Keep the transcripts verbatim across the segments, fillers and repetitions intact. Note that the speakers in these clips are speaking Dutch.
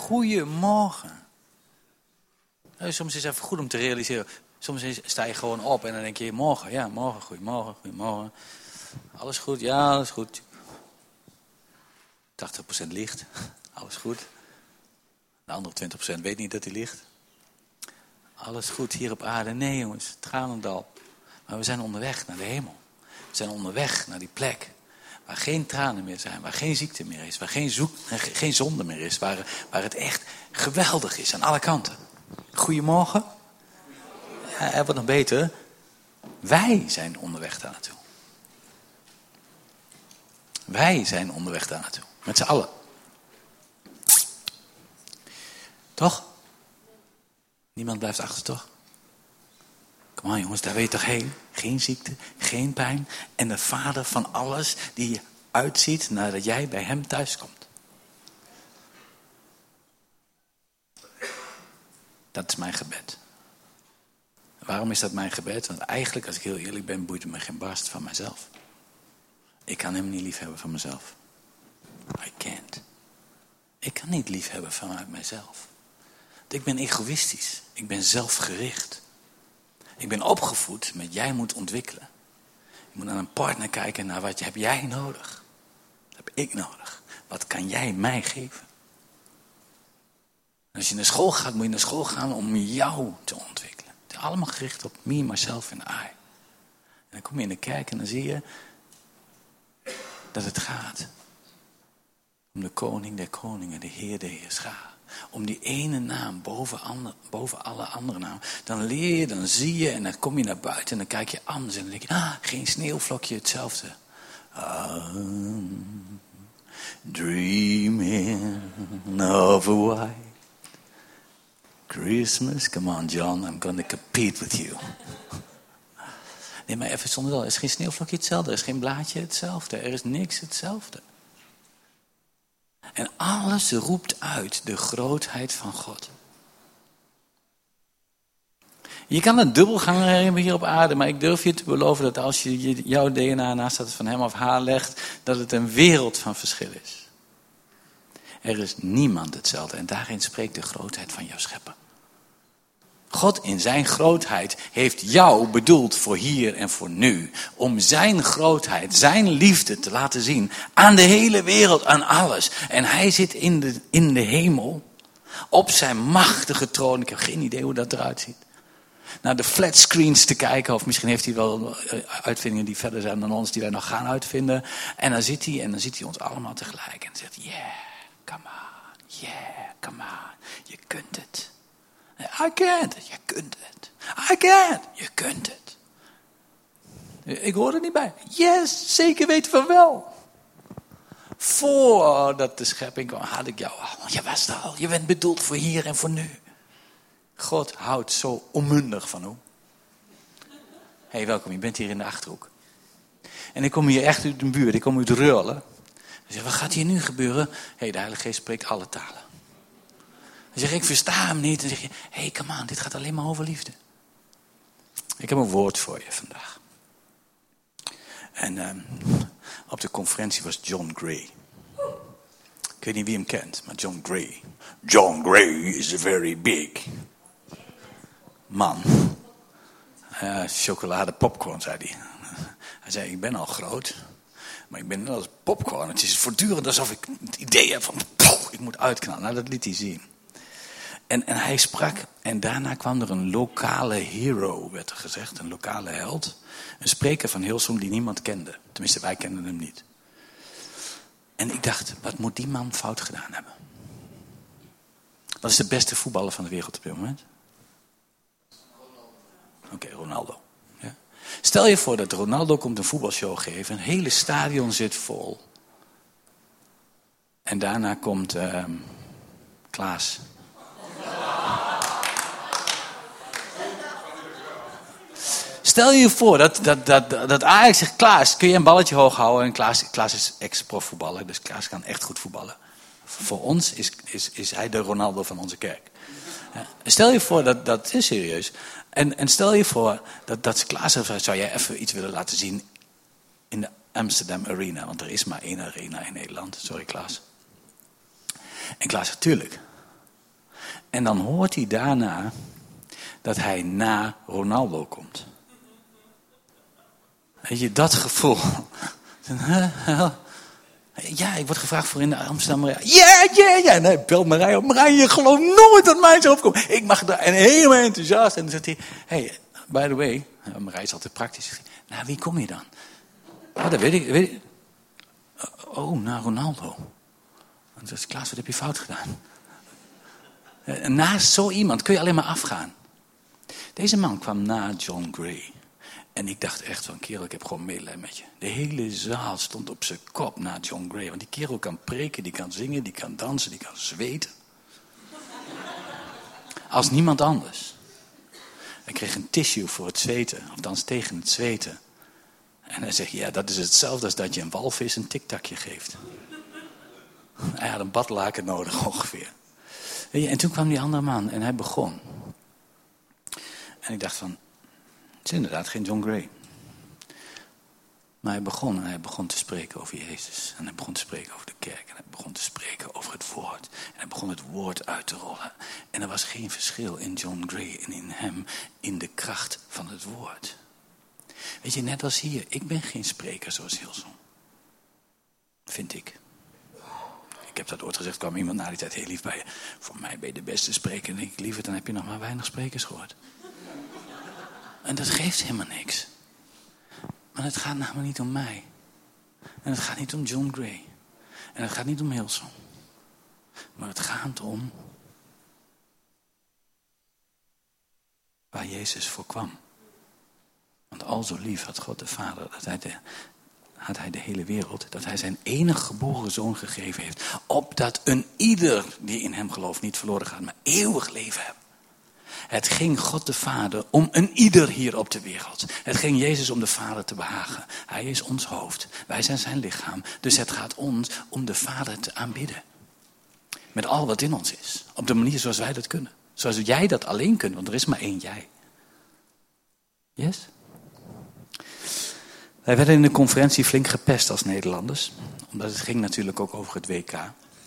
Goedemorgen. Nou, soms is het even goed om te realiseren. Soms is, sta je gewoon op en dan denk je, morgen, ja, morgen, goedemorgen, goedemorgen. Alles goed? Ja, alles goed. tachtig procent liegt, alles goed. De andere twintig procent weet niet dat hij liegt. Alles goed hier op aarde? Nee jongens, tranendal. Maar we zijn onderweg naar de hemel. We zijn onderweg naar die plek waar geen tranen meer zijn, waar geen ziekte meer is, waar geen, zoek, geen zonde meer is, waar, waar het echt geweldig is aan alle kanten. Goedemorgen. Ja, het wordt nog beter. Wij zijn onderweg daar naartoe. Wij zijn onderweg daar naartoe. Met z'n allen. Toch? Niemand blijft achter, toch? Kom aan jongens, daar wil je toch heen? Geen ziekte, geen pijn. En de vader van alles die je uitziet nadat jij bij hem thuis komt. Dat is mijn gebed. Waarom is dat mijn gebed? Want eigenlijk, als ik heel eerlijk ben, boeit het me geen barst van mezelf. Ik kan hem niet liefhebben van mezelf. I can't. Ik kan niet liefhebben vanuit mijzelf. Ik ben egoïstisch. Ik ben zelfgericht. Ik ben opgevoed met jij moet ontwikkelen. Je moet naar een partner kijken naar wat heb jij nodig. Wat heb ik nodig. Wat kan jij mij geven? En als je naar school gaat, moet je naar school gaan om jou te ontwikkelen. Het is allemaal gericht op me, myself en I. En dan kom je in de kerk en dan zie je dat het gaat om de koning der koningen, de heer der heerscharen. Om die ene naam boven, ander, boven alle andere namen. Dan leer je, dan zie je en dan kom je naar buiten en dan kijk je anders. En dan denk je, ah, geen sneeuwvlokje, hetzelfde. I'm dreaming of a white Christmas. Come on John, I'm going to compete with you. Nee, maar even zonder wel. Er is geen sneeuwvlokje hetzelfde. Er is geen blaadje hetzelfde. Er is niks hetzelfde. En alles roept uit de grootheid van God. Je kan een dubbelganger hebben hier op aarde, maar ik durf je te beloven dat als je jouw D N A naast dat van hem of haar legt, dat het een wereld van verschil is. Er is niemand hetzelfde en daarin spreekt de grootheid van jouw schepper. God in zijn grootheid heeft jou bedoeld voor hier en voor nu. Om zijn grootheid, zijn liefde te laten zien aan de hele wereld, aan alles. En hij zit in de, in de hemel op zijn machtige troon. Ik heb geen idee hoe dat eruit ziet. Naar de flatscreens te kijken. Of misschien heeft hij wel uitvindingen die verder zijn dan ons, die wij nog gaan uitvinden. En dan zit hij en dan ziet hij ons allemaal tegelijk. En dan zegt hij, yeah, come on, yeah, come on. Je kunt het. I can't. Je kunt het. I can't. Je kunt het. Ik hoor er niet bij. Yes, zeker weten van wel. Voordat de schepping kwam, had ik jou al. Je was er al. Je bent bedoeld voor hier en voor nu. God houdt zo onmundig van hoe. Hé, hey, welkom. Je bent hier in de Achterhoek. En ik kom hier echt uit de buurt. Ik kom uit Reulen. Ik zeg, wat gaat hier nu gebeuren? Hé, hey, de Heilige Geest spreekt alle talen. Dan zeg ik, ik versta hem niet. Dan zeg je, hé, hey, come on, dit gaat alleen maar over liefde. Ik heb een woord voor je vandaag. En um, op de conferentie was John Gray. Ik weet niet wie hem kent, maar John Gray. John Gray is a very big man. Uh, chocolade popcorn, zei hij. Hij zei, ik ben al groot. Maar ik ben net als popcorn. Het is voortdurend alsof ik het idee heb van, pof, ik moet uitknallen. Nou, dat liet hij zien. En, en hij sprak en daarna kwam er een lokale hero, werd er gezegd. Een lokale held. Een spreker van Hilsum die niemand kende. Tenminste, wij kenden hem niet. En ik dacht, wat moet die man fout gedaan hebben? Wat is de beste voetballer van de wereld op dit moment? Oké, okay, Ronaldo. Ja. Stel je voor dat Ronaldo komt een voetbalshow geven. Een hele stadion zit vol. En daarna komt uh, Klaas. Stel je voor dat, dat, dat, dat Ajax zegt, Klaas, kun je een balletje hoog houden? En Klaas, Klaas is ex-profvoetballer, dus Klaas kan echt goed voetballen. Voor ons is, is, is hij de Ronaldo van onze kerk. Ja. Stel je voor, dat, dat is serieus. En, en stel je voor dat, dat Klaas zegt, zou jij even iets willen laten zien in de Amsterdam Arena? Want er is maar één arena in Nederland. Sorry Klaas. En Klaas zegt, tuurlijk. En dan hoort hij daarna dat hij na Ronaldo komt. Weet je, dat gevoel. Ja, ik word gevraagd voor in de Amsterdam Marij. Ja, ja, ja. Nee, bel Marij op. Marij, je gelooft nooit dat mij zo opkomt. Ik mag daar en helemaal enthousiast. En dan zegt hij, hey, by the way, Marij is altijd praktisch. Nou, wie kom je dan? Oh, dat weet ik. Weet ik. Oh, naar Ronaldo. En dan zegt Klaas, wat heb je fout gedaan? Naast zo iemand kun je alleen maar afgaan. Deze man kwam na John Gray. En ik dacht echt van, kerel, ik heb gewoon medelijden met je. De hele zaal stond op zijn kop na John Gray. Want die kerel kan preken, die kan zingen, die kan dansen, die kan zweten. Als niemand anders. Hij kreeg een tissue voor het zweten, althans tegen het zweten. En hij zegt, ja, dat is hetzelfde als dat je een walvis een tiktakje geeft. Hij had een badlaken nodig ongeveer. En toen kwam die andere man en hij begon. En ik dacht van, het is inderdaad geen John Gray. Maar hij begon en hij begon te spreken over Jezus. En hij begon te spreken over de kerk. En hij begon te spreken over het woord. En hij begon het woord uit te rollen. En er was geen verschil in John Gray en in hem. In de kracht van het woord. Weet je, net als hier. Ik ben geen spreker zoals Hilson. Vind ik. Ik heb dat ooit gezegd, kwam iemand na die tijd heel lief bij je. Voor mij ben je de beste spreker. En ik liever, dan heb je nog maar weinig sprekers gehoord. En dat geeft helemaal niks. Maar het gaat namelijk niet om mij. En het gaat niet om John Gray. En het gaat niet om Hilson. Maar het gaat om waar Jezus voor kwam. Want al zo lief had God de Vader, dat hij de, had hij de hele wereld, dat hij zijn enige geboren zoon gegeven heeft. Opdat een ieder die in hem gelooft niet verloren gaat, maar eeuwig leven heeft. Het ging God de Vader om een ieder hier op de wereld. Het ging Jezus om de Vader te behagen. Hij is ons hoofd. Wij zijn zijn lichaam. Dus het gaat ons om de Vader te aanbidden. Met al wat in ons is. Op de manier zoals wij dat kunnen. Zoals jij dat alleen kunt, want er is maar één jij. Yes? Wij werden in de conferentie flink gepest als Nederlanders. Omdat het ging natuurlijk ook over het W K.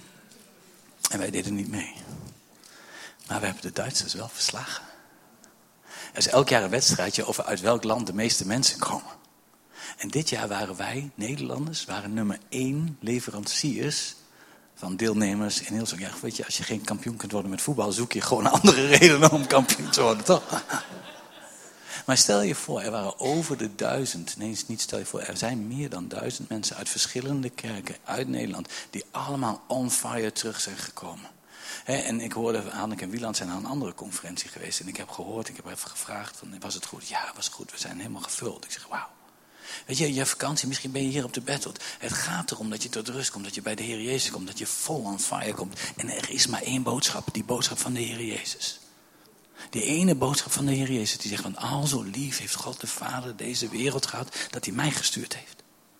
En wij deden niet mee. Maar we hebben de Duitsers wel verslagen. Er is elk jaar een wedstrijdje over uit welk land de meeste mensen komen. En dit jaar waren wij, Nederlanders, waren nummer één leveranciers van deelnemers in heel zo'n jaar. Weet je, als je geen kampioen kunt worden met voetbal, zoek je gewoon andere redenen om kampioen te worden, toch? Maar stel je voor, er waren over de duizend, nee niet stel je voor, er zijn meer dan duizend mensen uit verschillende kerken uit Nederland, die allemaal on fire terug zijn gekomen. He, en ik hoorde, Anneke en Wieland zijn naar een andere conferentie geweest. En ik heb gehoord, ik heb even gevraagd, van, was het goed? Ja, was goed, we zijn helemaal gevuld. Ik zeg, wauw. Weet je, je vakantie, misschien ben je hier op de Bethel. Het gaat erom dat je tot rust komt, dat je bij de Heer Jezus komt, dat je vol on fire komt. En er is maar één boodschap, die boodschap van de Heer Jezus. Die ene boodschap van de Heer Jezus, die zegt van, al zo lief heeft God de Vader deze wereld gehad, dat hij mij gestuurd heeft.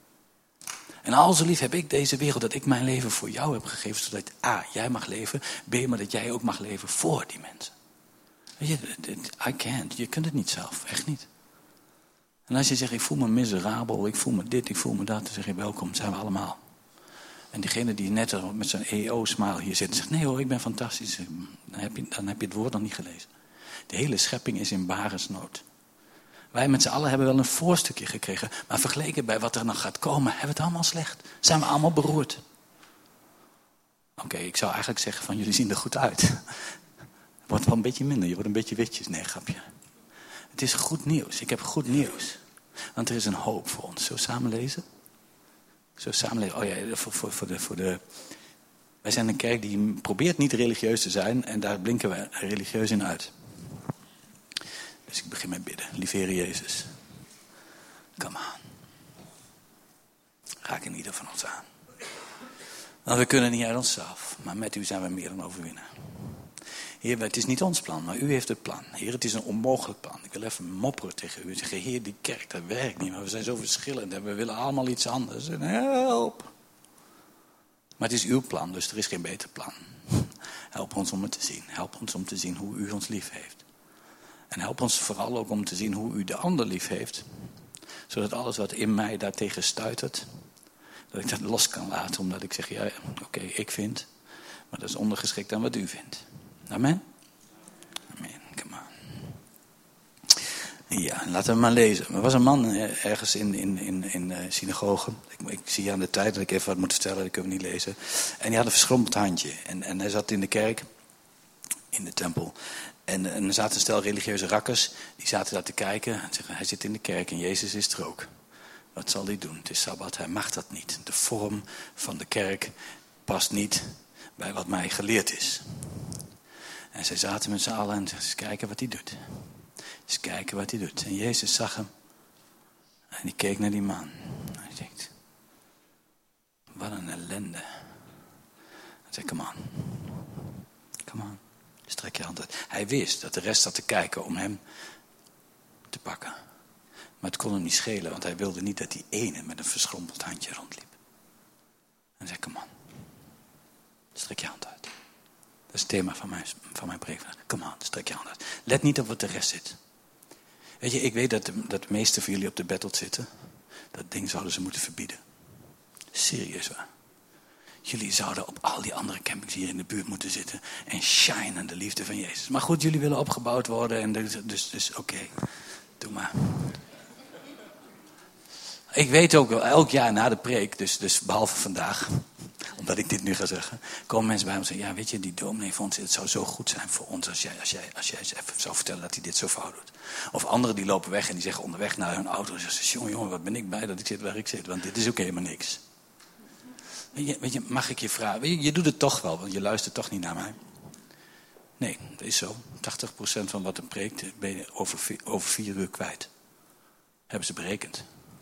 En al zo lief heb ik deze wereld, dat ik mijn leven voor jou heb gegeven, zodat A, jij mag leven, B, maar dat jij ook mag leven voor die mensen. Weet je, I can't, je kunt het niet zelf, echt niet. En als je zegt, ik voel me miserabel, ik voel me dit, ik voel me dat, dan zeg je, welkom, zijn we allemaal. En diegene die net met zijn E O-smile hier zit, zegt, nee hoor, ik ben fantastisch. Dan heb je, dan heb je het woord nog niet gelezen. De hele schepping is in baresnood. Wij met z'n allen hebben wel een voorstukje gekregen. Maar vergeleken bij wat er nog gaat komen, hebben we het allemaal slecht. Zijn we allemaal beroerd. Oké, okay, ik zou eigenlijk zeggen van jullie zien er goed uit. Het wordt wel een beetje minder, je wordt een beetje witjes. Nee, grapje. Het is goed nieuws. Ik heb goed nieuws. Want er is een hoop voor ons. Zullen we samen lezen? Zullen we samen lezen? Oh ja, voor, voor, voor, de, voor de... Wij zijn een kerk die probeert niet religieus te zijn. En daar blinken we religieus in uit. Dus ik begin met bidden. Lieve Heer Jezus. Come on. Raak in ieder van ons aan. Want we kunnen niet uit onszelf. Maar met u zijn we meer dan overwinnaar. Heer, het is niet ons plan, maar u heeft het plan. Heer, het is een onmogelijk plan. Ik wil even mopperen tegen u. Zeggen, Heer, die kerk, dat werkt niet. Maar we zijn zo verschillend en we willen allemaal iets anders. En help. Maar het is uw plan, dus er is geen beter plan. Help ons om het te zien. Help ons om te zien hoe u ons lief heeft. En help ons vooral ook om te zien hoe u de ander lief heeft. Zodat alles wat in mij daartegen stuitert, dat ik dat los kan laten. Omdat ik zeg, ja, oké, okay, ik vind. Maar dat is ondergeschikt aan wat u vindt. Amen. Ja, laten we maar lezen. Er was een man ergens in, in, in, in uh, synagoge. Ik, ik zie aan de tijd dat ik even wat moet vertellen, dat kunnen we niet lezen. En die had een verschrompeld handje. En, en hij zat in de kerk, in de tempel. En, en er zaten een stel religieuze rakkers, die zaten daar te kijken. En zeggen, hij zit in de kerk en Jezus is er ook. Wat zal hij doen? Het is Sabbat, hij mag dat niet. De vorm van de kerk past niet bij wat mij geleerd is. En zij zaten met z'n allen en zeiden, eens kijken wat hij doet. Eens kijken wat hij doet. En Jezus zag hem. En die keek naar die man. En hij denkt, wat een ellende. Hij zei, come on. Come on. Strek je hand uit. Hij wist dat de rest zat te kijken om hem te pakken. Maar het kon hem niet schelen, want hij wilde niet dat die ene met een verschrompeld handje rondliep. En hij zei, come on. Strek je hand uit. Dat is het thema van mijn, van mijn preek. Come on, strek je hand uit. Let niet op wat de rest zit. Weet je, ik weet dat de, dat de meeste van jullie op de battle zitten. Dat ding zouden ze moeten verbieden. Serieus waar. Jullie zouden op al die andere campings hier in de buurt moeten zitten. En shine aan de liefde van Jezus. Maar goed, jullie willen opgebouwd worden. En dus, dus, dus oké, okay, doe maar. Ik weet ook wel, elk jaar na de preek, dus, dus behalve vandaag, omdat ik dit nu ga zeggen, komen mensen bij me en zeggen, ja weet je, die dominee vond het zou zo goed zijn voor ons als jij, als jij, als jij eens even zou vertellen dat hij dit zo fout doet. Of anderen die lopen weg en die zeggen onderweg naar hun auto, en zeggen, jongen, jongen, wat ben ik blij dat ik zit waar ik zit, want dit is ook helemaal niks. Weet je, weet je, mag ik je vragen, weet je, je doet het toch wel, want je luistert toch niet naar mij. Nee, dat is zo. tachtig procent van wat er preekt ben je over vier, over vier uur kwijt. Hebben ze berekend.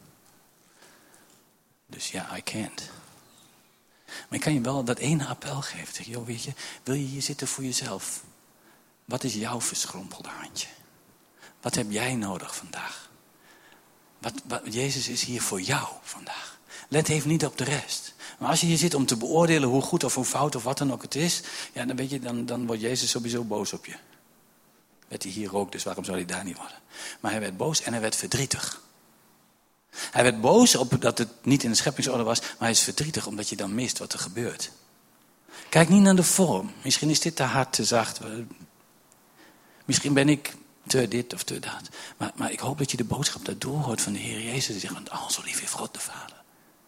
Dus ja, I can't. Maar ik kan je wel dat ene appel geven. Zeg, joh, weet je, wil je hier zitten voor jezelf? Wat is jouw verschrompelde handje? Wat heb jij nodig vandaag? Wat, wat, Jezus is hier voor jou vandaag. Let even niet op de rest. Maar als je hier zit om te beoordelen hoe goed of hoe fout of wat dan ook het is, ja, dan, weet je, dan, dan wordt Jezus sowieso boos op je. Werd hij hier ook, dus waarom zou hij daar niet worden? Maar hij werd boos en hij werd verdrietig. Hij werd boos op dat het niet in de scheppingsorde was, maar hij is verdrietig omdat je dan mist wat er gebeurt. Kijk niet naar de vorm. Misschien is dit te hard, te zacht. Misschien ben ik te dit of te dat. Maar, maar ik hoop dat je de boodschap daardoor hoort van de Heer Jezus. Die zegt, want oh, zo lief heeft God de Vader.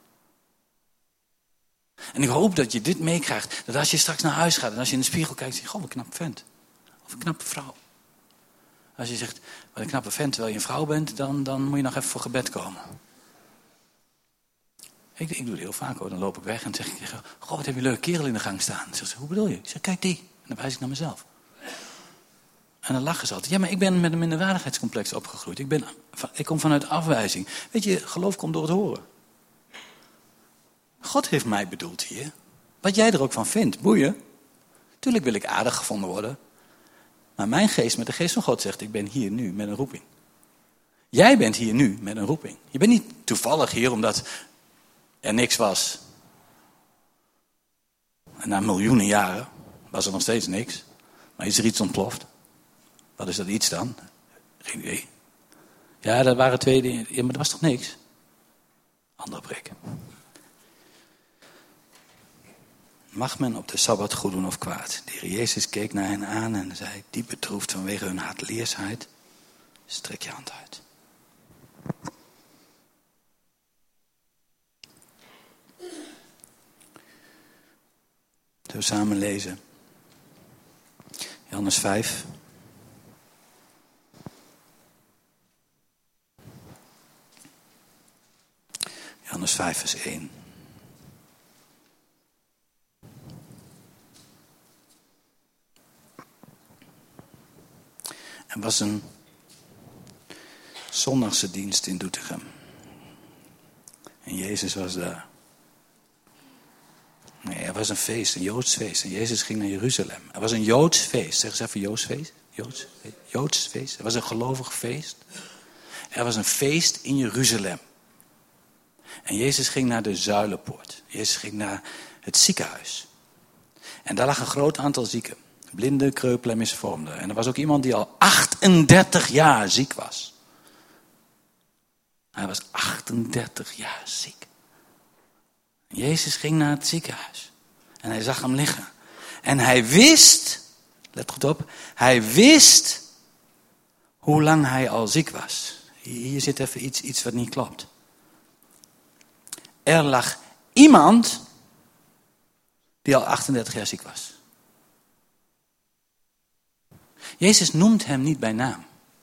En ik hoop dat je dit meekrijgt. Dat als je straks naar huis gaat en als je in de spiegel kijkt, zeg je, goh, wat een knap vent. Of een knappe vrouw. Als je zegt, wat een knappe vent terwijl je een vrouw bent, dan, dan moet je nog even voor gebed komen. Ik, ik doe het heel vaak hoor, dan loop ik weg en zeg ik tegen, goh, wat heb je een leuke kerel in de gang staan. Dan zegt ze, hoe bedoel je? Ik zeg, kijk die. En dan wijs ik naar mezelf. En dan lachen ze altijd. Ja, maar ik ben met een minderwaardigheidscomplex opgegroeid. Ik, ben, ik kom vanuit afwijzing. Weet je, geloof komt door het horen. God heeft mij bedoeld hier. Wat jij er ook van vindt, boeien. Tuurlijk wil ik aardig gevonden worden. Maar mijn geest met de geest van God zegt, ik ben hier nu met een roeping. Jij bent hier nu met een roeping. Je bent niet toevallig hier omdat er niks was. En na miljoenen jaren was er nog steeds niks. Maar is er iets ontploft? Wat is dat iets dan? Geen idee. Ja, dat waren twee dingen. Ja, maar dat was toch niks? Andere preek. Mag men op de Sabbat goed doen of kwaad? De Heer Jezus keek naar hen aan en zei, diep bedroefd vanwege hun haatleersheid, strek je hand uit. Zullen we samen lezen? Johannes vijf. Johannes vijf vers één. Er was een zondagse dienst in Doetinchem. En Jezus was daar. Nee, er was een feest, een Joods feest. En Jezus ging naar Jeruzalem. Er was een Joods feest. Zeg eens even Joods feest. Joods, Joods feest. Er was een gelovig feest. Er was een feest in Jeruzalem. En Jezus ging naar de Zuilenpoort. Jezus ging naar het ziekenhuis. En daar lag een groot aantal zieken. Blinden, kreupelen en misvormden. En er was ook iemand die al achtendertig jaar ziek was. Hij was achtendertig jaar ziek. Jezus ging naar het ziekenhuis. En hij zag hem liggen. En hij wist, let goed op, hij wist hoe lang hij al ziek was. Hier zit even iets, iets wat niet klopt. Er lag iemand die al achtendertig jaar ziek was. Jezus noemt hem niet bij naam.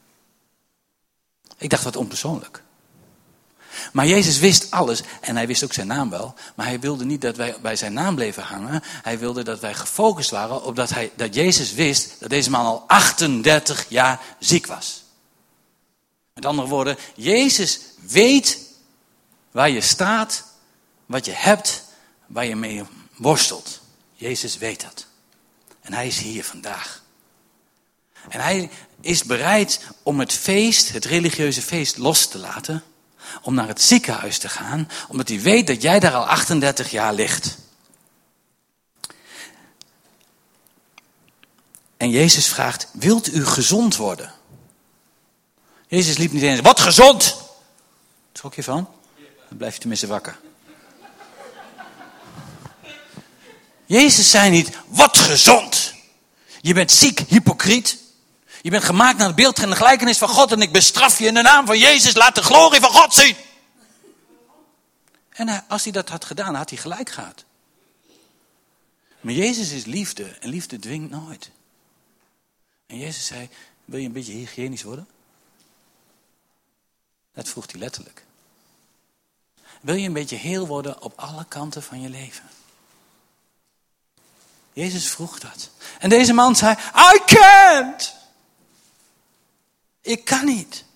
Ik dacht wat onpersoonlijk. Maar Jezus wist alles en hij wist ook zijn naam wel. Maar hij wilde niet dat wij bij zijn naam bleven hangen. Hij wilde dat wij gefocust waren op dat, hij, dat Jezus wist dat deze man al achtendertig jaar ziek was. Met andere woorden, Jezus weet waar je staat, wat je hebt, waar je mee worstelt. Jezus weet dat. En hij is hier vandaag. En hij is bereid om het feest, het religieuze feest, los te laten. Om naar het ziekenhuis te gaan. Omdat hij weet dat jij daar al achtendertig jaar ligt. En Jezus vraagt, wilt u gezond worden? Jezus liep niet eens, wat gezond! Schrok je van? Dan blijf je tenminste wakker. Jezus zei niet, wat gezond! Je bent ziek, hypocriet. Je bent gemaakt naar het beeld en de gelijkenis van God. En ik bestraf je in de naam van Jezus. Laat de glorie van God zien. En hij, als hij dat had gedaan, had hij gelijk gehad. Maar Jezus is liefde. En liefde dwingt nooit. En Jezus zei, wil je een beetje hygiënisch worden? Dat vroeg hij letterlijk. Wil je een beetje heel worden op alle kanten van je leven? Jezus vroeg dat. En deze man zei, I can't. Ik kan niet.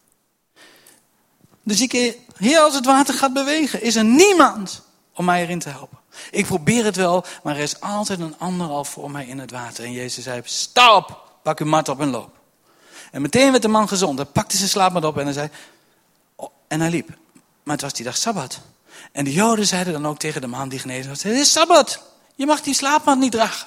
Dus ik, hier als het water gaat bewegen, is er niemand om mij erin te helpen. Ik probeer het wel, maar er is altijd een ander al voor mij in het water. En Jezus zei, stop, pak uw mat op en loop. En meteen werd de man gezond. Hij pakte zijn slaapmat op en hij zei, oh, en hij liep. Maar het was die dag Sabbat. En de Joden zeiden dan ook tegen de man die genezen was, het is Sabbat, je mag die slaapmat niet dragen.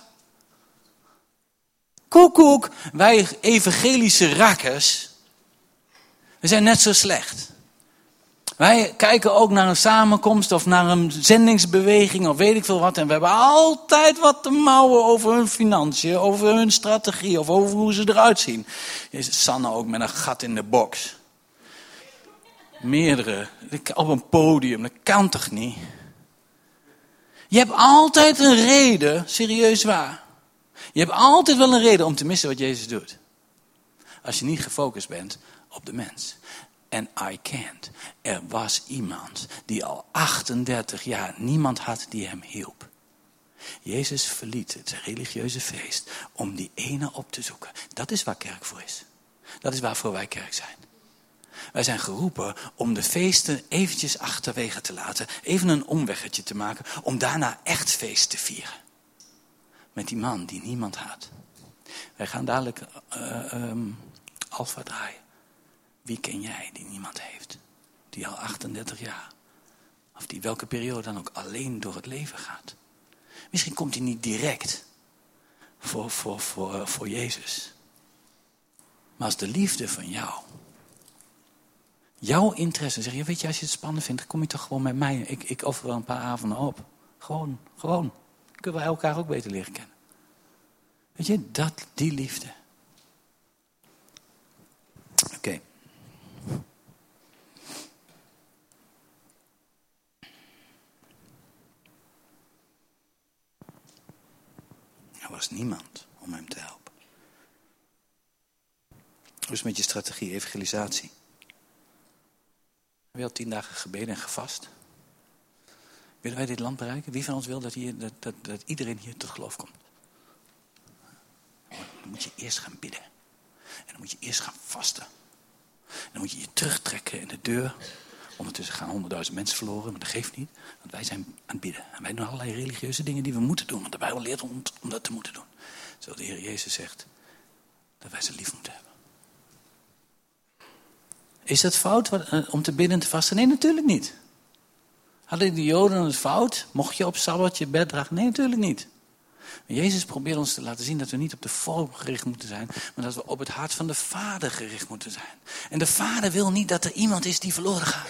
Koek, koek, wij evangelische rakkers, we zijn net zo slecht. Wij kijken ook naar een samenkomst of naar een zendingsbeweging of weet ik veel wat. En we hebben altijd wat te mouwen over hun financiën, over hun strategie of over hoe ze eruit zien. Is Sanne ook met een gat in de box. Meerdere, op een podium, dat kan toch niet? Je hebt altijd een reden, serieus waar. Je hebt altijd wel een reden om te missen wat Jezus doet. Als je niet gefocust bent op de mens. En I can't. Er was iemand die al achtendertig jaar niemand had die hem hielp. Jezus verliet het religieuze feest om die ene op te zoeken. Dat is waar kerk voor is. Dat is waarvoor wij kerk zijn. Wij zijn geroepen om de feesten eventjes achterwege te laten. Even een omweggetje te maken. Om daarna echt feest te vieren. Met die man die niemand had. Wij gaan dadelijk uh, um, Alpha draaien. Wie ken jij die niemand heeft? Die al achtendertig jaar. Of die welke periode dan ook alleen door het leven gaat. Misschien komt hij niet direct voor, voor, voor, voor Jezus. Maar als de liefde van jou. Jouw interesse. Zeg je, weet je, als je het spannend vindt, kom je toch gewoon met mij. Ik, ik offer wel een paar avonden op. Gewoon, gewoon. Kunnen we elkaar ook beter leren kennen. Weet je, dat, die liefde. Oké. Okay. Er was niemand om hem te helpen. Hoe is het met je strategie, evangelisatie? Heb je al tien dagen gebeden en gevast? Willen wij dit land bereiken? Wie van ons wil dat, hier, dat, dat, dat iedereen hier tot geloof komt? Dan moet je eerst gaan bidden. En dan moet je eerst gaan vasten. En dan moet je je terugtrekken in de deur. Ondertussen gaan honderdduizend mensen verloren, maar dat geeft niet. Want wij zijn aan het bidden. En wij doen allerlei religieuze dingen die we moeten doen. Want de Bijbel leert ons om dat te moeten doen. Zoals de Heer Jezus zegt dat wij ze lief moeten hebben. Is dat fout om te bidden en te vasten? Nee, natuurlijk niet. Hadden de Joden het fout? Mocht je op Sabbat je bed dragen? Nee, natuurlijk niet. Maar Jezus probeert ons te laten zien dat we niet op de vorm gericht moeten zijn, maar dat we op het hart van de Vader gericht moeten zijn. En de Vader wil niet dat er iemand is die verloren gaat.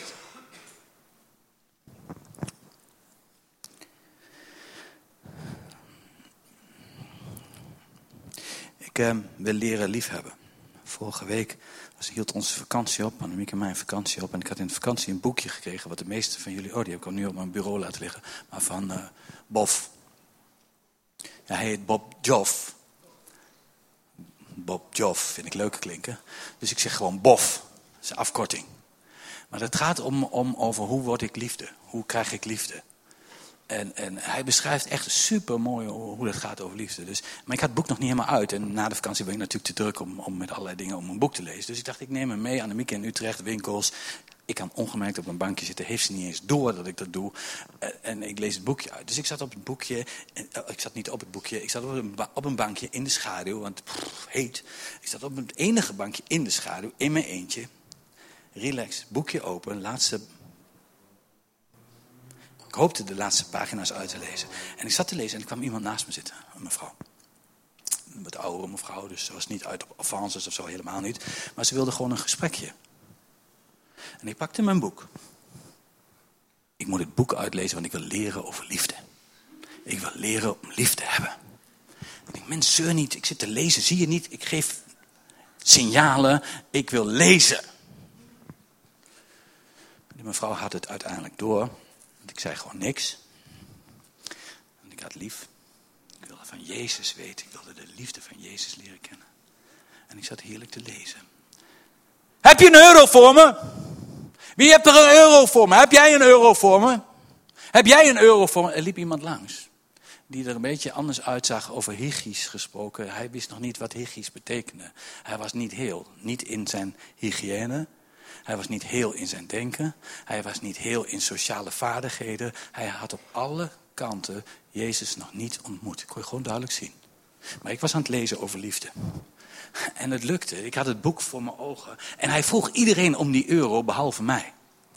Ik eh, wil leren liefhebben. Vorige week was, hield onze vakantie op, Annemiek en mijn vakantie op. En ik had in de vakantie een boekje gekregen, wat de meeste van jullie... Oh, die heb ik al nu op mijn bureau laten liggen. Maar van uh, Bof. Ja, hij heet Bob Joff. Bob Joff vind ik leuker klinken. Dus ik zeg gewoon Bof. Dat is een afkorting. Maar het gaat om, om over hoe word ik liefde. Hoe krijg ik liefde. En, en hij beschrijft echt super mooi hoe dat gaat over liefde. Dus, maar ik had het boek nog niet helemaal uit. En na de vakantie ben ik natuurlijk te druk om, om met allerlei dingen om een boek te lezen. Dus ik dacht, ik neem hem mee aan de Mieke in Utrecht, winkels. Ik kan ongemerkt op een bankje zitten. Heeft ze niet eens door dat ik dat doe. En, en ik lees het boekje uit. Dus ik zat op het boekje. En, oh, ik zat niet op het boekje. Ik zat op een, op een bankje in de schaduw. Want pff, heet. Ik zat op het enige bankje in de schaduw. In mijn eentje. Relax. Boekje open. Laatste... Ik hoopte de laatste pagina's uit te lezen. En ik zat te lezen en er kwam iemand naast me zitten. Een mevrouw. Een wat oudere mevrouw. Dus ze was niet uit op avances of zo. Helemaal niet. Maar ze wilde gewoon een gesprekje. En ik pakte mijn boek. Ik moet het boek uitlezen, want ik wil leren over liefde. Ik wil leren om lief te hebben. Ik denk, mens, zeur niet. Ik zit te lezen, zie je niet? Ik geef signalen. Ik wil lezen. De mevrouw had het uiteindelijk door. Want ik zei gewoon niks. Want ik had lief. Ik wilde van Jezus weten. Ik wilde de liefde van Jezus leren kennen. En ik zat heerlijk te lezen. Heb je een euro voor me? Wie hebt er een euro voor me? Heb jij een euro voor me? Heb jij een euro voor me? Er liep iemand langs. Die er een beetje anders uitzag, over hygisch gesproken. Hij wist nog niet wat hygisch betekende. Hij was niet heel. Niet in zijn hygiëne. Hij was niet heel in zijn denken. Hij was niet heel in sociale vaardigheden. Hij had op alle kanten Jezus nog niet ontmoet. Ik kon je gewoon duidelijk zien. Maar ik was aan het lezen over liefde. En het lukte. Ik had het boek voor mijn ogen. En hij vroeg iedereen om die euro, behalve mij.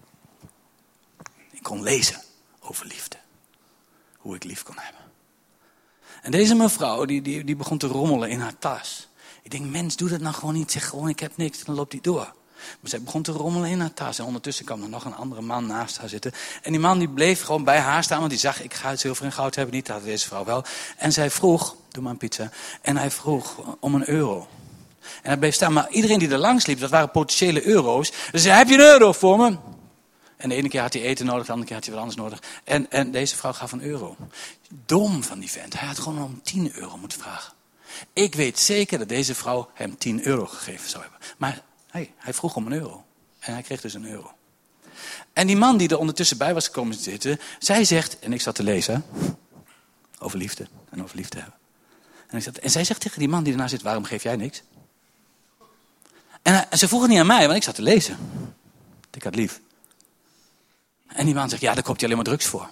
Ik kon lezen over liefde. Hoe ik lief kon hebben. En deze mevrouw, die, die, die begon te rommelen in haar tas. Ik denk, mens, doe dat nou gewoon niet. Zeg gewoon, ik heb niks. Dan loopt die door. Maar zij begon te rommelen in haar tas. En ondertussen kwam er nog een andere man naast haar zitten. En die man die bleef gewoon bij haar staan. Want die zag, ik ga het zilver en goud hebben. Niet, dat had deze vrouw wel. En zij vroeg, doe maar een pizza. En hij vroeg om een euro. En hij bleef staan. Maar iedereen die er langs liep, dat waren potentiële euro's. Dus hij zei, heb je een euro voor me? En de ene keer had hij eten nodig, de andere keer had hij wat anders nodig. En, en deze vrouw gaf een euro. Dom van die vent. Hij had gewoon om tien euro moeten vragen. Ik weet zeker dat deze vrouw hem tien euro gegeven zou hebben. Maar hey, hij vroeg om een euro. En hij kreeg dus een euro. En die man die er ondertussen bij was gekomen zitten, zij zegt, en ik zat te lezen, over liefde en over liefde hebben. En, ik zat, en zij zegt tegen die man die ernaast zit, waarom geef jij niks? En, en ze vroeg het niet aan mij, want ik zat te lezen. Ik had lief. En die man zegt, ja, daar koopt hij alleen maar drugs voor.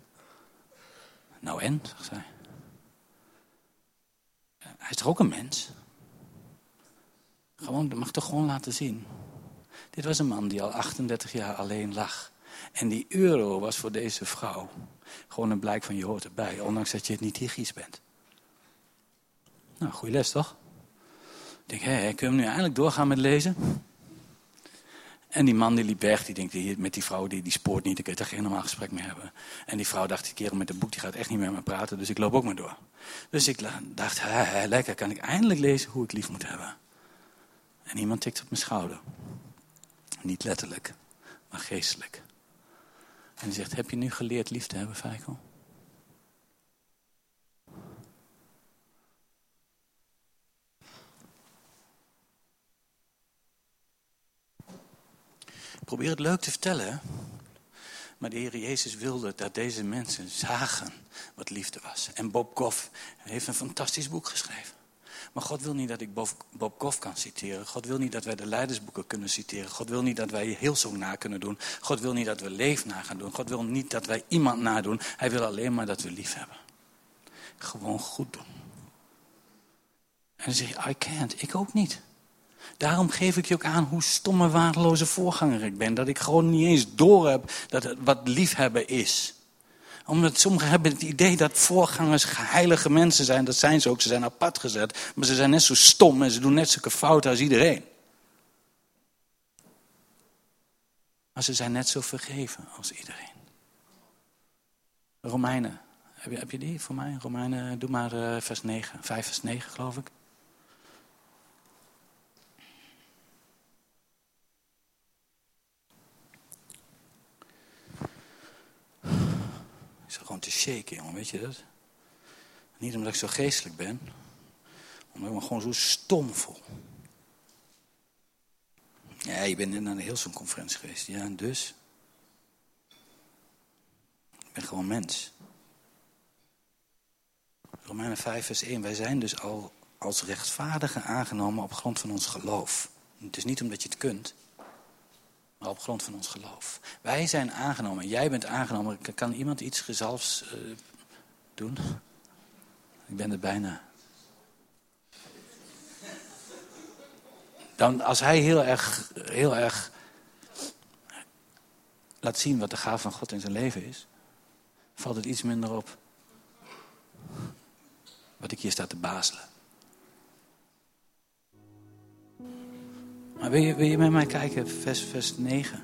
Nou en, zegt zij. Hij is toch ook een mens? Gewoon, dat mag toch gewoon laten zien. Dit was een man die al achtendertig jaar alleen lag. En die euro was voor deze vrouw gewoon een blijk van je hoort erbij. Ondanks dat je het niet hygiënisch bent. Nou, goede les toch? Ik denk, hé, hey, kunnen we nu eindelijk doorgaan met lezen? En die man die liep weg, die denkt, die, met die vrouw, die, die spoort niet, ik kan er geen normaal gesprek mee hebben. En die vrouw dacht, die kerel met het boek, die gaat echt niet meer met me praten, dus ik loop ook maar door. Dus ik dacht, hé, hé, lekker, kan ik eindelijk lezen hoe ik lief moet hebben. En iemand tikt op mijn schouder. Niet letterlijk, maar geestelijk. En die zegt, heb je nu geleerd lief te hebben, Feiko? Ik probeer het leuk te vertellen, hè? Maar de Heer Jezus wilde dat deze mensen zagen wat liefde was. En Bob Goff heeft een fantastisch boek geschreven. Maar God wil niet dat ik Bob Goff kan citeren. God wil niet dat wij de leidersboeken kunnen citeren. God wil niet dat wij Hillsong na kunnen doen. God wil niet dat we Leef na gaan doen. God wil niet dat wij iemand nadoen. Hij wil alleen maar dat we lief hebben. Gewoon goed doen. En dan zeg je, I can't. Ik ook niet. Daarom geef ik je ook aan hoe stomme, waardeloze voorganger ik ben. Dat ik gewoon niet eens doorheb dat het wat liefhebben is. Omdat sommigen hebben het idee dat voorgangers heilige mensen zijn. Dat zijn ze ook, ze zijn apart gezet. Maar ze zijn net zo stom en ze doen net zulke fouten als iedereen. Maar ze zijn net zo vergeven als iedereen. Romeinen, heb je, heb je die voor mij? Romeinen, doe maar uh, vers negen, vijf vers negen geloof ik. shaken, jongen, weet je dat? Niet omdat ik zo geestelijk ben, omdat ik me gewoon zo stom voel. Ja, je bent net naar een heel zo'n conferentie geweest. Ja, en dus? Ik ben gewoon mens. Romeinen vijf vers één. Wij zijn dus al als rechtvaardigen aangenomen op grond van ons geloof. Dus niet omdat je het kunt, maar op grond van ons geloof. Wij zijn aangenomen. Jij bent aangenomen. Kan iemand iets gezalfs uh, doen? Ik ben er bijna. Dan, als hij heel erg, heel erg laat zien wat de gave van God in zijn leven is, valt het iets minder op wat ik hier sta te bazelen. Maar wil je, wil je met mij kijken, vers, vers negen?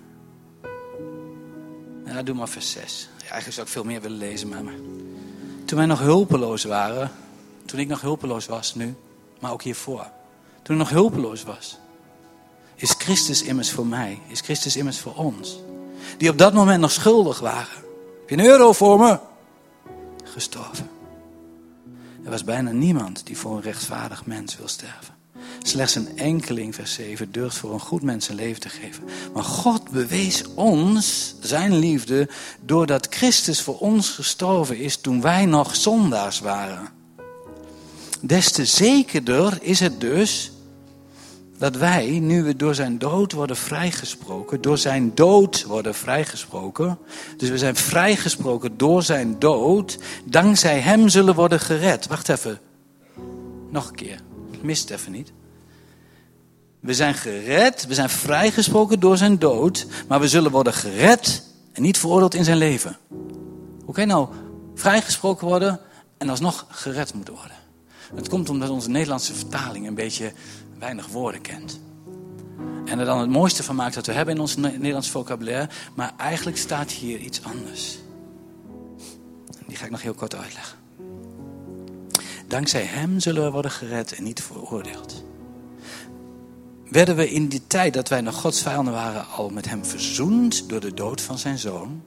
Ja, doe maar vers zes. Ja, eigenlijk zou ik veel meer willen lezen, maar... Toen wij nog hulpeloos waren, toen ik nog hulpeloos was nu, maar ook hiervoor. Toen ik nog hulpeloos was, is Christus immers voor mij, is Christus immers voor ons. Die op dat moment nog schuldig waren. Heb je een euro voor me? Gestorven. Er was bijna niemand die voor een rechtvaardig mens wil sterven. Slechts een enkeling, vers zeven, durft voor een goed mens zijn leven te geven. Maar God bewees ons zijn liefde doordat Christus voor ons gestorven is toen wij nog zondaars waren. Des te zekerder is het dus dat wij, nu we door zijn dood worden vrijgesproken, door zijn dood worden vrijgesproken, dus we zijn vrijgesproken door zijn dood, dankzij hem zullen worden gered. Wacht even, nog een keer, mis het even niet. We zijn gered, we zijn vrijgesproken door zijn dood, maar we zullen worden gered en niet veroordeeld in zijn leven. Hoe kan je nou vrijgesproken worden en alsnog gered moeten worden? Het komt omdat onze Nederlandse vertaling een beetje weinig woorden kent. En er dan het mooiste van maakt dat we hebben in ons Nederlands vocabulaire, maar eigenlijk staat hier iets anders. Die ga ik nog heel kort uitleggen. Dankzij hem zullen we worden gered en niet veroordeeld. Werden we in die tijd dat wij nog Gods vijanden waren al met hem verzoend door de dood van zijn zoon?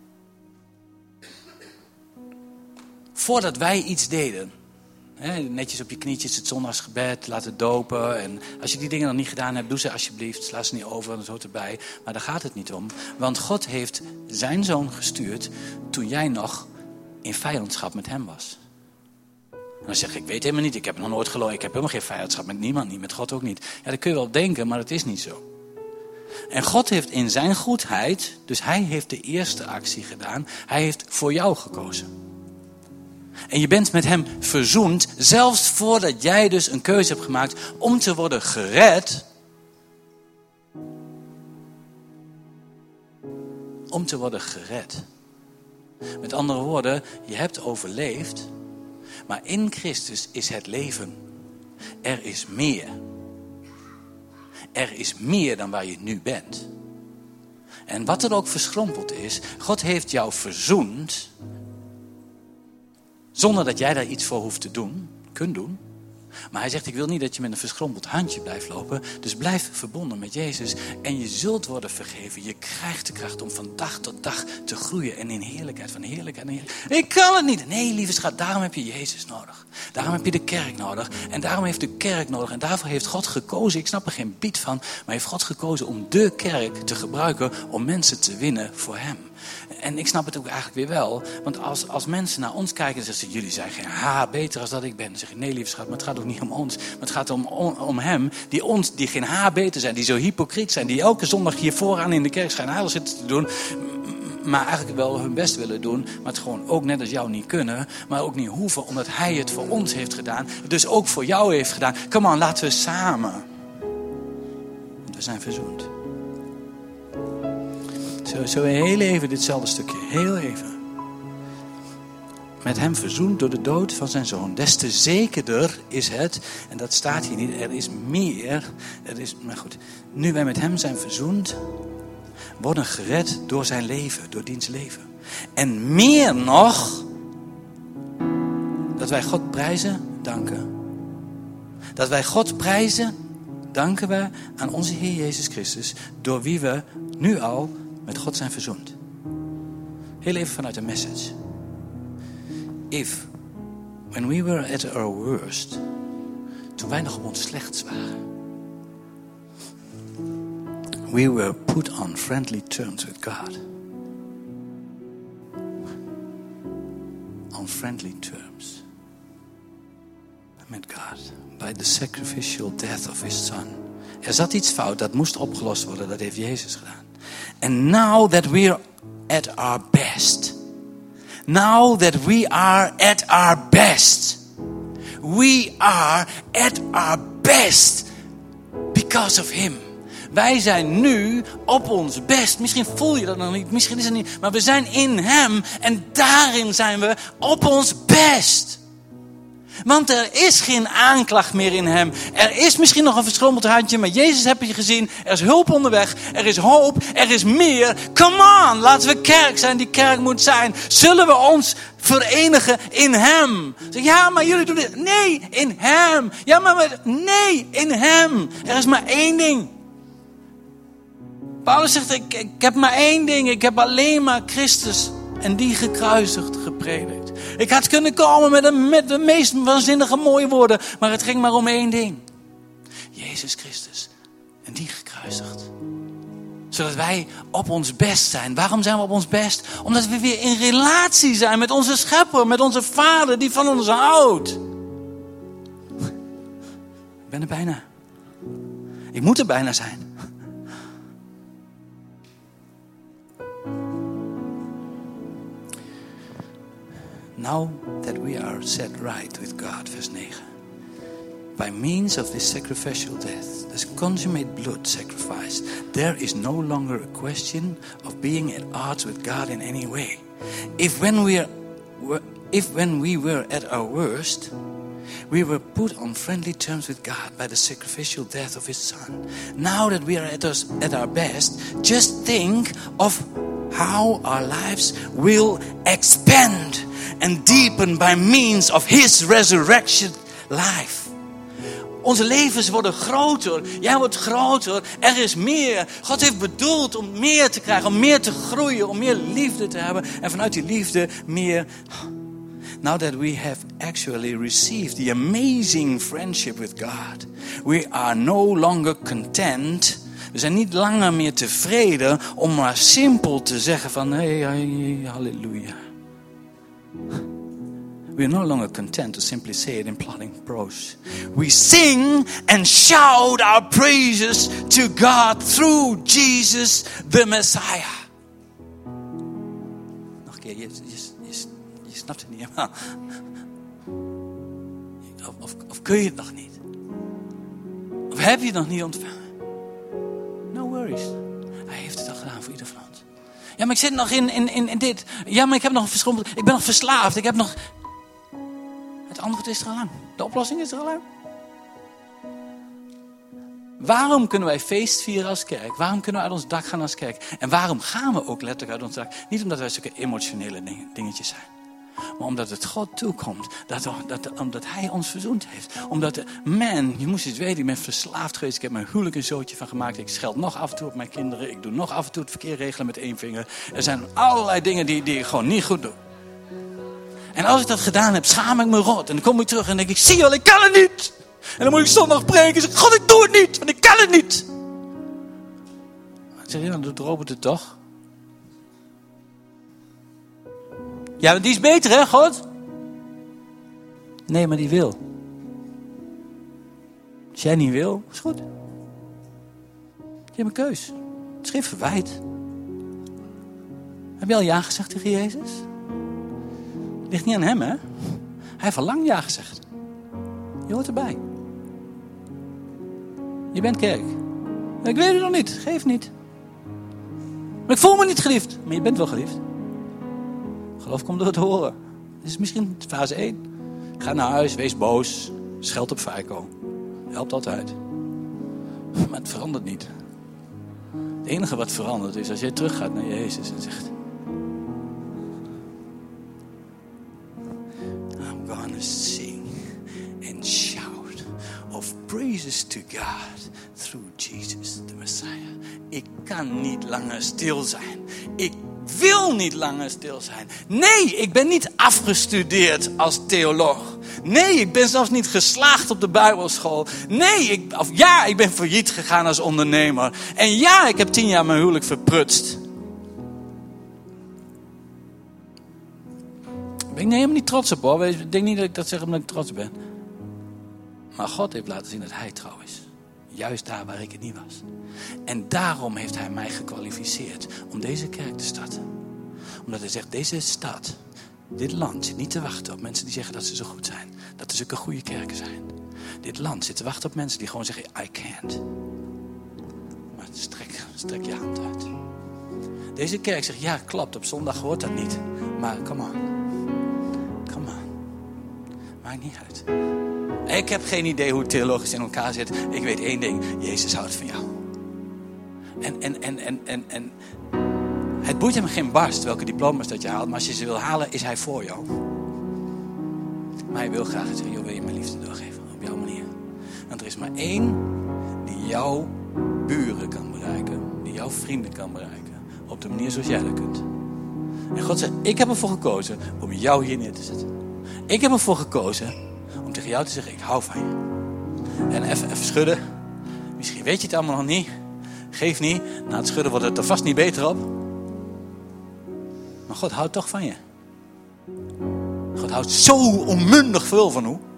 Voordat wij iets deden. He, netjes op je knietjes het zondagsgebed, laten dopen. En als je die dingen nog niet gedaan hebt, doe ze alsjeblieft. Sla ze niet over, dat hoort erbij. Maar daar gaat het niet om. Want God heeft zijn zoon gestuurd toen jij nog in vijandschap met hem was. En dan zeg ik, ik weet helemaal niet, ik heb nog nooit geloofd. Ik heb helemaal geen vijandschap met niemand, niet met God ook niet. Ja, dat kun je wel denken, maar dat is niet zo. En God heeft in zijn goedheid, dus hij heeft de eerste actie gedaan. Hij heeft voor jou gekozen. En je bent met hem verzoend, zelfs voordat jij dus een keuze hebt gemaakt om te worden gered. Om te worden gered. Met andere woorden, je hebt overleefd, maar in Christus is het leven. Er is meer. Er is meer dan waar je nu bent. En wat er ook verschrompeld is, God heeft jou verzoend, zonder dat jij daar iets voor hoeft te doen, kunt doen. Maar hij zegt, ik wil niet dat je met een verschrompeld handje blijft lopen. Dus blijf verbonden met Jezus. En je zult worden vergeven. Je krijgt de kracht om van dag tot dag te groeien. En in heerlijkheid van heerlijkheid naar heerlijkheid. Ik kan het niet. Nee, lieve schat, daarom heb je Jezus nodig. Daarom heb je de kerk nodig. En daarom heeft de kerk nodig. En daarvoor heeft God gekozen. Ik snap er geen biet van. Maar heeft God gekozen om de kerk te gebruiken om mensen te winnen voor hem. En ik snap het ook eigenlijk weer wel. Want als, als mensen naar ons kijken en zeggen, jullie zijn geen haar beter als dat ik ben. Dan zeg ik, nee lieve schat, maar het gaat ook niet om ons. Maar het gaat om, om, om hem, die ons, die geen haar beter zijn. Die zo hypocriet zijn. Die elke zondag hier vooraan in de kerk schijnheilig zitten te doen. Maar eigenlijk wel hun best willen doen. Maar het gewoon ook net als jou niet kunnen. Maar ook niet hoeven, omdat hij het voor ons heeft gedaan. Dus ook voor jou heeft gedaan. Come on, laten we samen. Want we zijn verzoend. Zo, zo heel even ditzelfde stukje. Heel even. Met hem verzoend door de dood van zijn zoon. Des te zekerder is het, en dat staat hier niet, er is meer. Er is, maar goed, nu wij met hem zijn verzoend, worden gered door zijn leven, door diens leven. En meer nog, dat wij God prijzen, danken. Dat wij God prijzen, danken we aan onze Heer Jezus Christus, door wie we nu al met God zijn verzoend. Heel even vanuit de message. If, when we were at our worst, toen wij nog op ons slechtst waren, we were put on friendly terms with God. On friendly terms met God. By the sacrificial death of his son. Er zat iets fout, dat moest opgelost worden. Dat heeft Jezus gedaan. And now that we're at our best. Now that we are at our best. We are at our best. Because of him. Wij zijn nu op ons best. Misschien voel je dat nog niet. Misschien is het niet. Maar we zijn in hem. En daarin zijn we op ons best. Want er is geen aanklacht meer in hem. Er is misschien nog een verschrompeld handje. Maar Jezus heb je gezien. Er is hulp onderweg. Er is hoop. Er is meer. Come on. Laten we kerk zijn die kerk moet zijn. Zullen we ons verenigen in hem? Zeg, ja, maar jullie doen dit. Nee, in hem. Ja, maar nee, in hem. Er is maar één ding. Paulus zegt, ik, ik heb maar één ding. Ik heb alleen maar Christus en die gekruisigd gepredikt. Ik had kunnen komen met de, met de meest waanzinnige mooie woorden. Maar het ging maar om één ding. Jezus Christus en die gekruisigd. Zodat wij op ons best zijn. Waarom zijn we op ons best? Omdat we weer in relatie zijn met onze schepper. Met onze vader die van ons houdt. Ik ben er bijna. Ik moet er bijna zijn. Now that we are set right with God, vers negen. By means of this sacrificial death, this consummate blood sacrifice, there is no longer a question of being at odds with God in any way. If when we are, if when we were at our worst, we were put on friendly terms with God by the sacrificial death of his son. Now that we are at, us, at our best, just think of how our lives will expand and deepen by means of his resurrection life. Onze levens worden groter. Jij wordt groter. Er is meer. God heeft bedoeld om meer te krijgen. Om meer te groeien. Om meer liefde te hebben. En vanuit die liefde meer. Now that we have actually received the amazing friendship with God. We are no longer content. We zijn niet langer meer tevreden om maar simpel te zeggen van hey, hey, halleluja. We are no longer content to simply say it in plodding prose. We sing and shout our praises to God through Jesus the Messiah. Nog een keer, je, je, je, je snapt het niet helemaal. Of, of, of kun je het nog niet? Of heb je het nog niet ontvangen? No worries. Hij heeft het al gedaan voor ieder van ons. Ja, maar ik zit nog in, in, in, in dit. Ja, maar ik heb nog verschrompeld. Ik ben nog verslaafd. Ik heb nog... Het antwoord is er al lang. De oplossing is er al lang. Waarom kunnen wij feest vieren als kerk? Waarom kunnen we uit ons dak gaan als kerk? En waarom gaan we ook letterlijk uit ons dak? Niet omdat wij zulke emotionele dingetjes zijn. Maar omdat het God toekomt. Dat, dat, omdat hij ons verzoend heeft. Omdat, de, man, je moest eens weten, ik ben verslaafd geweest. Ik heb mijn huwelijk een zootje van gemaakt. Ik scheld nog af en toe op mijn kinderen. Ik doe nog af en toe het verkeer regelen met één vinger. Er zijn allerlei dingen die, die ik gewoon niet goed doe. En als ik dat gedaan heb, schaam ik me rot. En dan kom ik terug en denk ik, zie je wel, ik kan het niet. En dan moet ik zondag preken en zeg, God, ik doe het niet, want ik kan het niet. Dan zeg je, dan doet Robert het toch? Ja, maar die is beter, hè, God? Nee, maar die wil. Als jij niet wil, is goed. Je hebt een keus. Het is geen verwijt. Heb je al ja gezegd tegen Jezus? Het ligt niet aan hem, hè? Hij heeft al lang ja gezegd. Je hoort erbij. Je bent kerk. Ik weet het nog niet. Geef niet. Maar ik voel me niet geliefd. Maar je bent wel geliefd. Geloof komt door het horen. Dit is misschien fase één. Ga naar huis, wees boos. Scheld op Feiko. Helpt altijd. Maar het verandert niet. Het enige wat verandert is als jij teruggaat naar Jezus en zegt... I'm gonna sing and shout of praises to God through Jesus the Messiah. Ik kan niet langer stil zijn. Ik wil niet langer stil zijn. Nee, ik ben niet afgestudeerd als theoloog. Nee, ik ben zelfs niet geslaagd op de Bijbelschool. Nee, ik, of ja, ik ben failliet gegaan als ondernemer. En ja, ik heb tien jaar mijn huwelijk verprutst. Ben ik helemaal niet trots op hoor. Ik denk niet dat ik dat zeg omdat ik trots ben. Maar God heeft laten zien dat hij trouw is. Juist daar waar ik het niet was. En daarom heeft hij mij gekwalificeerd om deze kerk te starten. Omdat hij zegt, deze stad, dit land zit niet te wachten op mensen die zeggen dat ze zo goed zijn. Dat er zulke goede kerken zijn. Dit land zit te wachten op mensen die gewoon zeggen, I can't. Maar strek, strek je hand uit. Deze kerk zegt, ja klopt, op zondag hoort dat niet. Maar come on. Come on. Maakt niet uit. Ik heb geen idee hoe het theologisch in elkaar zit. Ik weet één ding. Jezus houdt van jou. En, en, en, en, en, en het boeit hem geen barst welke diploma's dat je haalt. Maar als je ze wil halen, is hij voor jou. Maar hij wil graag zeggen, joh, wil je mijn liefde doorgeven? Op jouw manier. Want er is maar één die jouw buren kan bereiken. Die jouw vrienden kan bereiken. Op de manier zoals jij dat kunt. En God zegt, ik heb ervoor gekozen om jou hier neer te zetten. Ik heb ervoor gekozen om tegen jou te zeggen, ik hou van je. En even, even schudden. Misschien weet je het allemaal nog niet. Geef niet. Na het schudden wordt het er vast niet beter op. Maar God houdt toch van je. God houdt zo onmundig veel van hoe.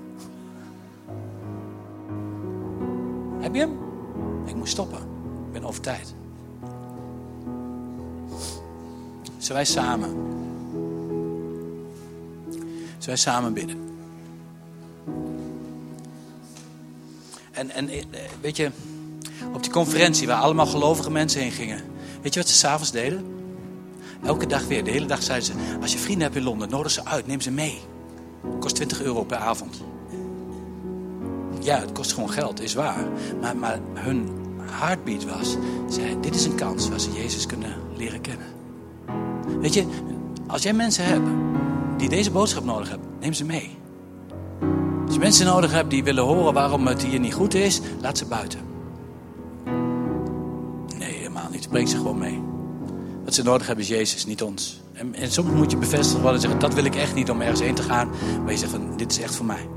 Heb je hem? Ik moet stoppen. Ik ben over tijd. Zullen wij samen. Zullen wij samen bidden. En, en weet je, op die conferentie waar allemaal gelovige mensen heen gingen. Weet je wat ze 's avonds deden? Elke dag weer, de hele dag zeiden ze, als je vrienden hebt in Londen, nodig ze uit, neem ze mee. Het kost twintig euro per avond. Ja, het kost gewoon geld, is waar. Maar, maar hun heartbeat was, zei, dit is een kans waar ze Jezus kunnen leren kennen. Weet je, als jij mensen hebt die deze boodschap nodig hebben, neem ze mee. Als je mensen nodig hebt die willen horen waarom het hier niet goed is, laat ze buiten. Nee, helemaal niet. Breng ze gewoon mee. Wat ze nodig hebben is Jezus, niet ons. En, en soms moet je bevestigd worden en zeggen, dat wil ik echt niet om ergens heen te gaan. Maar je zegt van, dit is echt voor mij.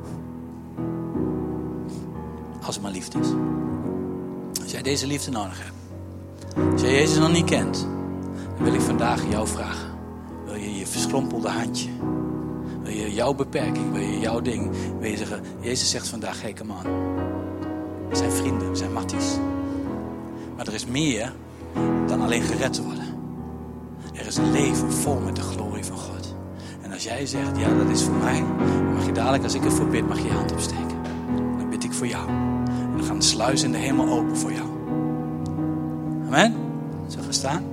Als het maar liefde is. Als jij deze liefde nodig hebt. Als jij Jezus nog niet kent. Dan wil ik vandaag jou vragen. Wil je je verschrompelde handje? Wil je jouw beperking? Wil je jouw ding? Wil je zeggen, Jezus zegt vandaag, hey, come on. We zijn vrienden, we zijn matties. Maar er is meer dan alleen gered te worden. Er is een leven vol met de glorie van God. En als jij zegt, ja, dat is voor mij. Dan mag je dadelijk, als ik ervoor bid, mag je je hand opsteken. Dan bid ik voor jou. En dan gaan de sluizen in de hemel open voor jou. Amen? Zullen we gaan staan?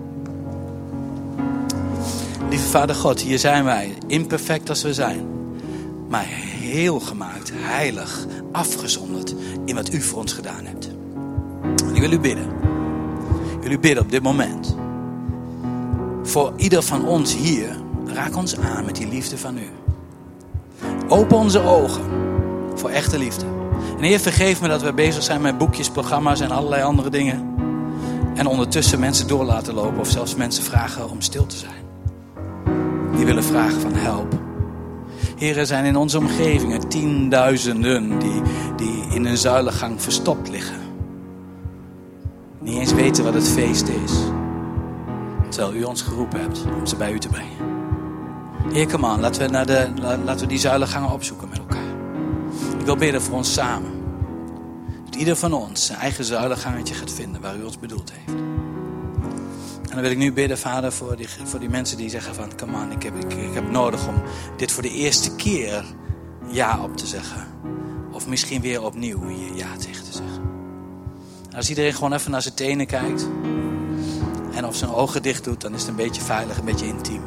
Lieve Vader God, hier zijn wij. Imperfect als we zijn. Maar heel gemaakt, heilig, afgezonderd in wat u voor ons gedaan hebt. En ik wil u bidden. Ik wil u bidden op dit moment. Voor ieder van ons hier, raak ons aan met die liefde van u. Open onze ogen voor echte liefde. En Heer, vergeef me dat we bezig zijn met boekjes, programma's en allerlei andere dingen. En ondertussen mensen door laten lopen of zelfs mensen vragen om stil te zijn. Die willen vragen van help. Heer, er zijn in onze omgevingen tienduizenden die, die in een zuilengang verstopt liggen. Niet eens weten wat het feest is. Terwijl u ons geroepen hebt om ze bij u te brengen. Heer, come on, laten we, naar de, laten we die zuilengangen opzoeken met elkaar. Ik wil bidden voor ons samen. Dat ieder van ons zijn eigen zuilengangetje gaat vinden waar u ons bedoeld heeft. En dan wil ik nu bidden, Vader, voor die, voor die mensen die zeggen van, come on, ik heb, ik, ik heb nodig om dit voor de eerste keer ja op te zeggen. Of misschien weer opnieuw hier ja tegen te zeggen. En als iedereen gewoon even naar zijn tenen kijkt. En of zijn ogen dicht doet, dan is het een beetje veilig, een beetje intiem.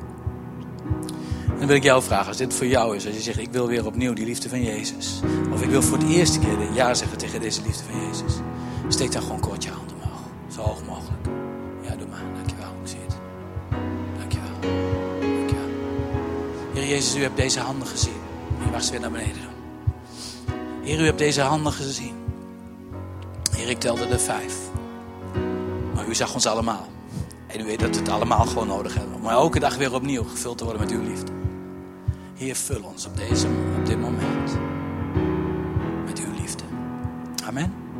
En dan wil ik jou vragen, als dit voor jou is, als je zegt, ik wil weer opnieuw die liefde van Jezus. Of ik wil voor de eerste keer ja zeggen tegen deze liefde van Jezus. Steek dan gewoon kort je hand omhoog. Zo hoog mogelijk. Ja, doe maar. Dankjewel. Ik zie het. Dankjewel. Dankjewel. Heer Jezus, u hebt deze handen gezien. Je mag ze weer naar beneden doen. Heer, u hebt deze handen gezien. Heer, ik telde er vijf. Maar u zag ons allemaal. En u weet dat we het allemaal gewoon nodig hebben. Om elke dag weer opnieuw gevuld te worden met uw liefde. Heer, vul ons op, deze, op dit moment met uw liefde. Amen.